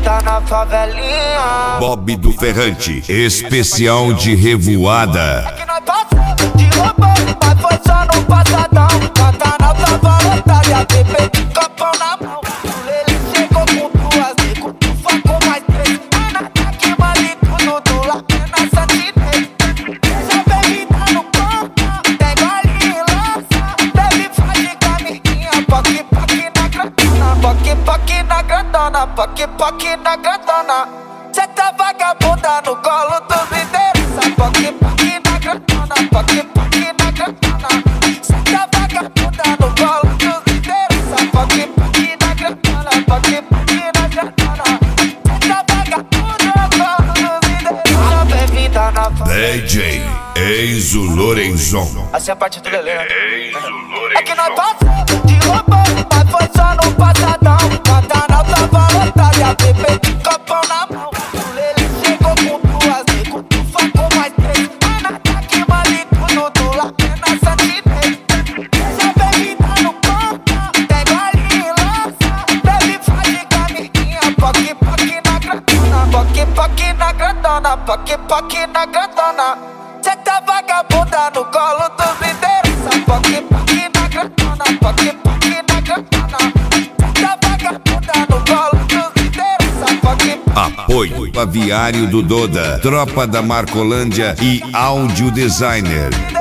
vida na favelinha. Bob do Ferrante, especial de revoada. É que nós passamos de roubando, mas foi só no passadão. Canta na tava lotada e a bebê de copão na mão. Ele chegou com duas, nego, tu facou mais três. Mas nada que mali tudo do lado na santinês. Deixa a bebida no pão, pega ali e lança. Deve fazer camiguinha, poque, poque na grandona. Poque, poque na grandona, poque, poque na grandona. Cê tá vagabunda no colo dos lideiros. Poque, poque na grandona, poque, poque na grandona. Cê tá vagabunda no colo dos lideiros. Poque, poque na grandona, poque, poque na grandona. Cê tá vagabunda no colo dos lideiros. A bebida na favela. DJ Enzo Lorenzon. Assim é a parte do Lelê. É que nós passamos de roubando, mas foi só no passadão. Canta na tava lotada e a bebê de copão na mão. Ele chegou com duas, nego, tu facou mais três. Mas nada que mali tudo do lado na santinês. Deixa a bebida no pão, pega ali e lança. Deve fazer camiguinha, poque, poque na grandona. Poque, poque na grandona, poque, poque na grandona. Cê tá vagabunda no colo dos lideiros. Poque, poque na grandona, poque, poque na grandona. Cê tá vagabunda no colo dos lideiros. Poque, poque. Apoio Aviário do Doda, Tropa da Marcolândia e Áudio Designer.